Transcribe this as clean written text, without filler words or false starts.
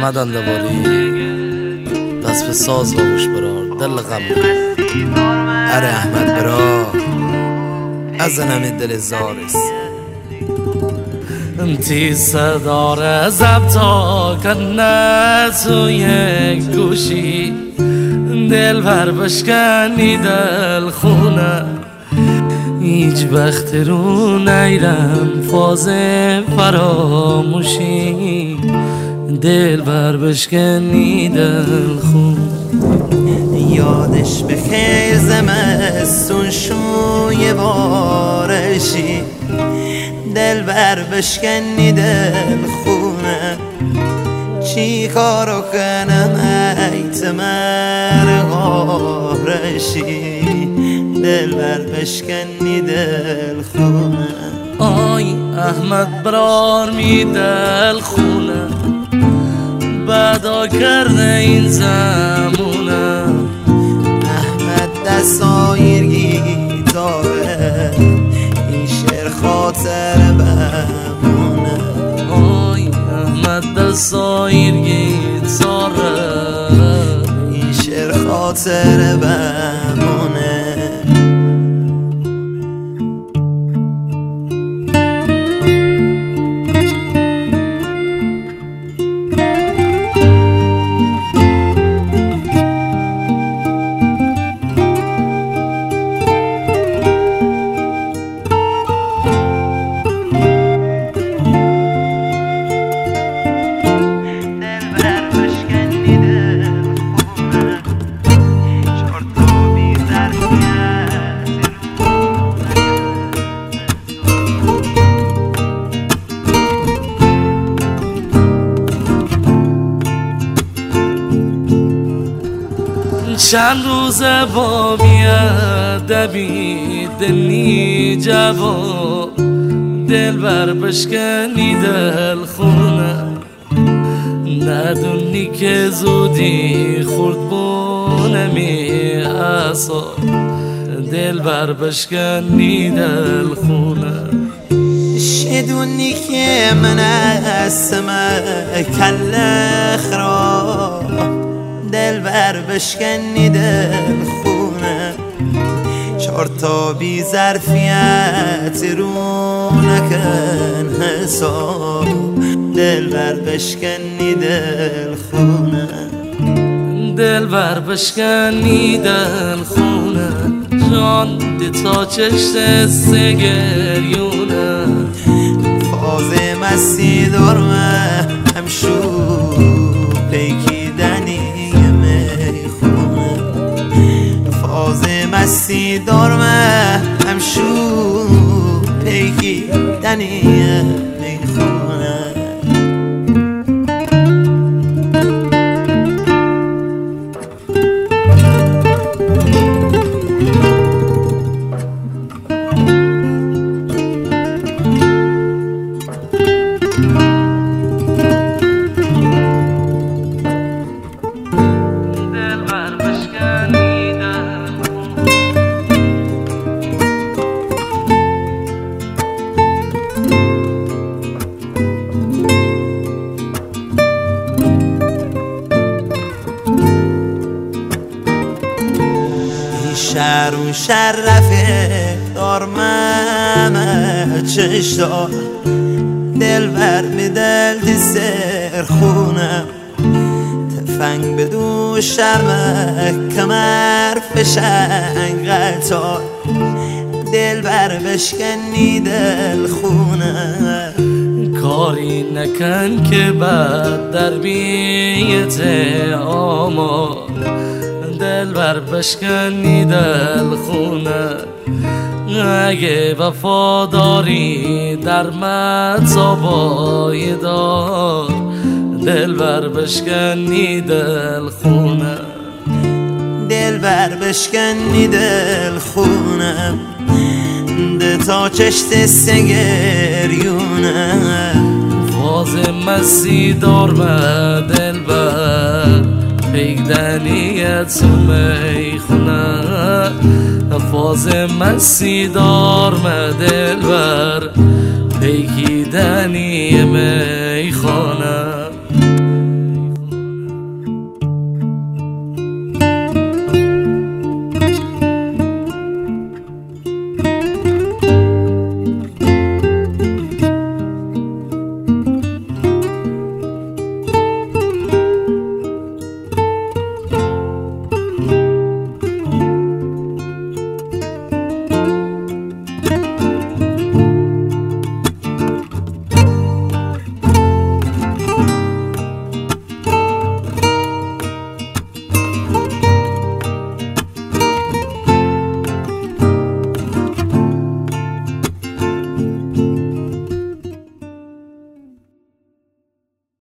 احمد اندواری دست به ساز باوش برار دل غم اره احمد برا از نمی دل زارس انتی صدار زبطا کنه تو یک گوشی دل بر بشکنی دل خونه هیچ وقت رو نیرم فاز فراموشی دل بر بشکنی دل خون یادش به خیر زمستون شوی بارشی دل بر بشکنی دل خونه چی کارو کنم ایت مرغارشی دل بر بشکنی دل خونه آی احمد برار می دل خونه بدا کرده این زمونه احمد دستایر گیتاره این شعر خاطر بمونه آی احمد دستایر گیتاره این شعر خاطر بمونه چند روز با بیادبی دنی جواب دل بر بشکنی دل خونه ندونی که زودی خورد بونمی اصا دل بر بشکنی دل خونه شدونی که من اسمه کل خراب دل بر بشکنی دل خونه چهار تا بی ظرفیت رو نکن حساب دل بر بشکنی دل خونه دل بر بشکنی دل خونه جان دی تا چشت سگریونه فاز مستی دارمه همشو پیکیدنی مستی دارمه همشو پیکی دنیه میخونه شهرون شرفه دارمه چشتا دل بر می دل دی سرخونه تفنگ بدو شرمه کمر فشنگ قطار دل بر بشکنی دل خونه کاری نکن که بعد در بیت آما دل بر بشکنی دل خونه اگه وفاداری در مصابای دار دل بر بشکنی دل خونه دل بر بشکنی دل خونه ده تا چشت سگریونه فاز مستی دارمه دل بر پیگدنیت میخونه فاز مستی دارمه دل بر پیگدنی میخونه